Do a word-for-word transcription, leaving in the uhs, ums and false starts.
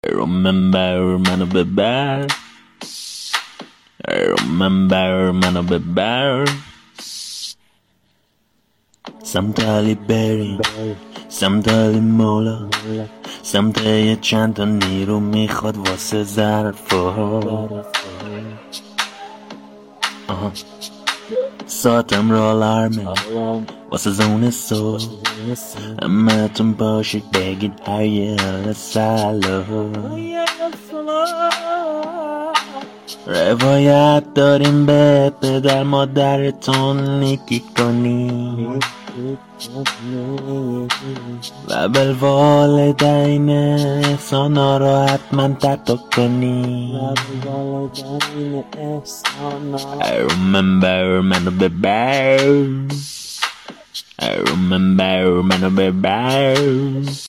Remember منو ببر Remember منو ببر سمت علی بریم سمت علی مولا سمت یه چند تا نیرو میخواد واسه ظرفا ساعتم رو آلارمه واسه زون سو همه تون باشید بگید هیه سلام روایت داریم به پدر مادرتون نیکی کنی و بالوالدین احسانا رو حتما تطا کنی I remember منو ببر I remember منو ببر